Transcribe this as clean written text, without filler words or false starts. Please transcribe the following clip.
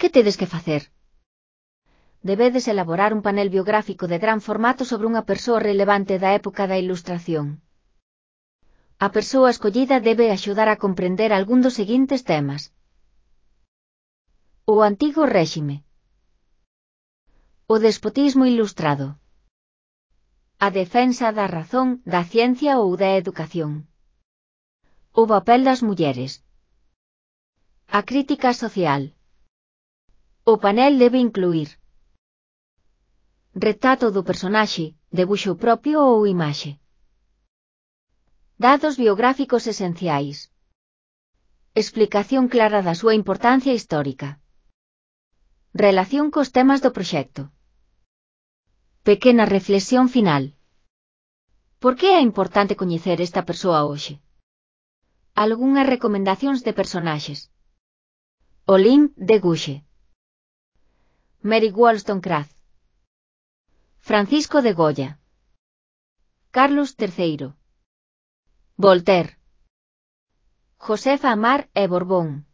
Que tedes que facer? Debedes elaborar un panel biográfico de gran formato sobre unha persoa relevante da época da Ilustración. A persoa escollida debe axudar a comprender algún dos seguintes temas: o antigo réxime, o despotismo ilustrado, a defensa da razón, da ciencia ou da educación, o papel das mulleres, a crítica social. O panel debe incluir retrato do personaxe, debuxo propio ou imaxe, dados biográficos esenciais, explicación clara da súa importancia histórica, relación cos temas do proxecto, pequena reflexión final. Por que é importante coñecer esta persoa hoxe? Algunhas recomendacións de personaxes. Olin de Gouche, Mary Wollstonecraft, Francisco de Goya, Carlos III, Voltaire, Josefa Amar e Borbón.